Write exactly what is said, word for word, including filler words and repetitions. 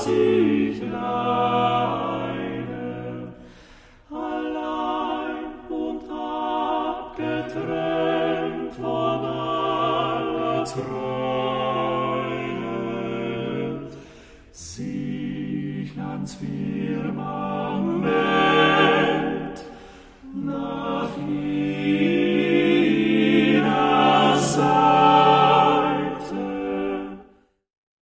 dass ich leide, allein und abgetrennt von aller Treue, sich ans Firmament